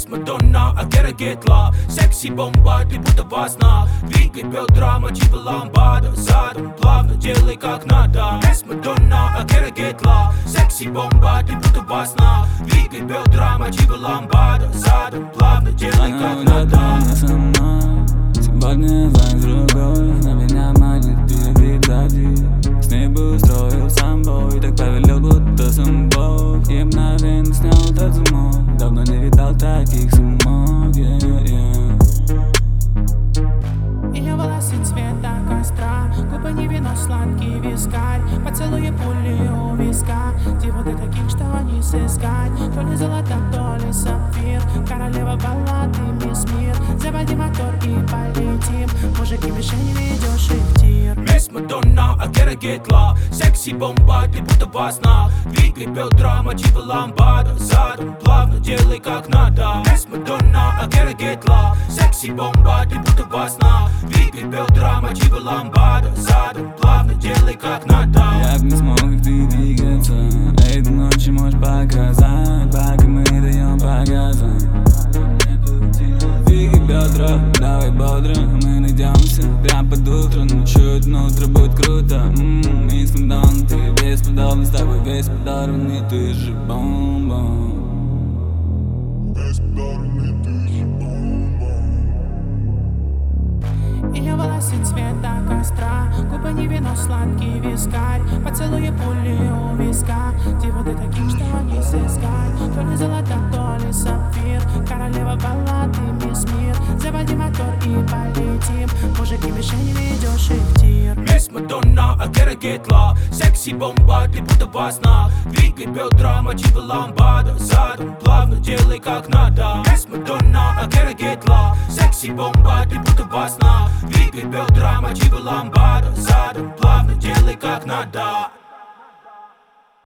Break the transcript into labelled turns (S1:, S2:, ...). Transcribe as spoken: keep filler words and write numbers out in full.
S1: Мадонна, I gotta get love. Секси-бомба, ты будто во снах. Двигай бедра, мотивы ламбада. Задом плавно, делай как надо. Мадонна, I gotta get love. Секси-бомба, ты будто во снах. Двигай бедра, мотивы ламбада. Задом плавно, делай как надо.
S2: Сегодня за другой, на меня манит перевид сзади. С ней бы устроил сам бой, так повелел, будто сам Бог. И мгновенно снял этот замок, давно не видал таких сумок, yeah, yeah.
S3: Ее волосы цвета костра, губы не вино, сладкий вискарь. Поцелуи пули у виска, девушек таких, что не сыскать. То ли золото, то ли сапфир, королева баллады, мисс Мир. Заводи мотор и полетим, мужики мишень, ведешь их в тир.
S1: Мисс Мадонна, I gotta get love. Секси-бомба, ты будто во снах. Двигай бедра, мотивы ламбада. Задом плавно, делай как надо. Мисс Мадонна, I gotta get love. Секси-бомба, ты будто во снах. Двигай бедра, мотивы ламбада. Задом плавно, делай как надо.
S2: Я б не смог, как ты двигаться. Эй, до ночи можешь показать, пока мы даем по газам. Двигай бедра, давай бодро, мы найдемся прям под утро. Ну чуть внутри будет круто. Ммм, мисс Мадонна, ты бесподобна, с тобой весь подорванный, ты же бомба.
S4: Бесподобный, ты же бомба.
S3: Ее волосы цвета костра, губы не вино, сладкий вискарь. Поцелуи пули у виска, девушек таких, что не сыскать. То ли золото, то ли сапфир, королева баллады, мисс Мир. Заводи мотор и полетим, мужики мишень, ведешь их в тир.
S1: Мисс Мадонна, I gotta get love. Секси-бомба, ты будто во снах. Двигай бедра, мотивы ламбада. Задом плавно, делай как надо. Мисс Мадонна, I gotta get love. Секси-бомба, ты будто во снах. Двигай бедра, мотивы ламбада. Задом плавно, делай как надо.